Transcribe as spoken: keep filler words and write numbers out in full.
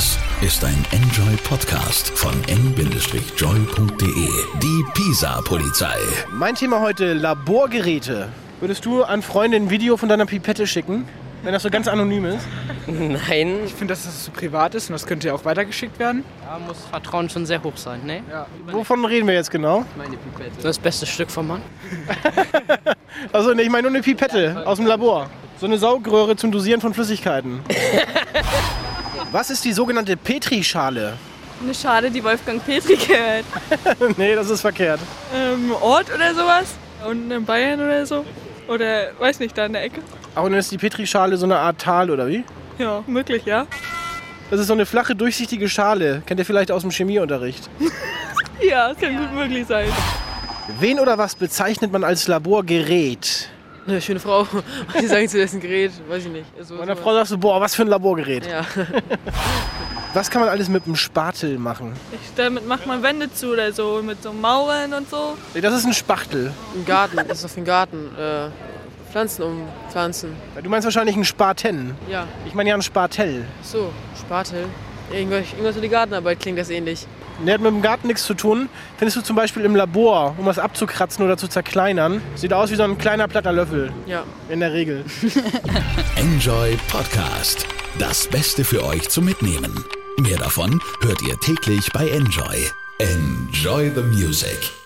Das ist ein Enjoy-Podcast von n joy punkt de. Die Pisa-Polizei. Mein Thema heute: Laborgeräte. Würdest du an Freunde ein Video von deiner Pipette schicken, wenn das so ganz anonym ist? Nein. Ich finde, dass das so privat ist und das könnte ja auch weitergeschickt werden. Da muss Vertrauen schon sehr hoch sein, ne? Ja. Wovon reden wir jetzt genau? Meine Pipette. Das beste Stück vom Mann. Also ich meine nur eine Pipette aus dem Labor. So eine Saugröhre zum Dosieren von Flüssigkeiten. Was ist die sogenannte Petrischale? Eine Schale, die Wolfgang Petri gehört. Nee, das ist verkehrt. Ähm, Ort oder sowas? Unten in Bayern oder so? Oder, weiß nicht, da in der Ecke? Auch dann ist die Petrischale so eine Art Tal, oder wie? Ja, möglich, ja. Das ist so eine flache, durchsichtige Schale. Kennt ihr vielleicht aus dem Chemieunterricht? Ja, das kann gut möglich sein. Wen oder was bezeichnet man als Laborgerät? Eine schöne Frau. Was sagen zu dessen Gerät? Weiß ich nicht. Also, Meiner Frau sagst du, boah, was für ein Laborgerät. Ja. Was kann man alles mit einem Spatel machen? Ich, damit macht man Wände zu oder so, mit so Mauern und so. Nee, das ist ein Spachtel. Im Garten, das ist auf dem Garten. Äh, Pflanzen umpflanzen. Du meinst wahrscheinlich einen Spaten. Ja. Ich meine ja einen Spatel. So, Spatel. Irgendwas, irgendwas für die Gartenarbeit klingt das ähnlich. Der hat mit dem Garten nichts zu tun. Findest du zum Beispiel im Labor, um was abzukratzen oder zu zerkleinern. Sieht aus wie so ein kleiner platter Löffel. Ja. In der Regel. Enjoy Podcast. Das Beste für euch zum Mitnehmen. Mehr davon hört ihr täglich bei Enjoy. Enjoy the music.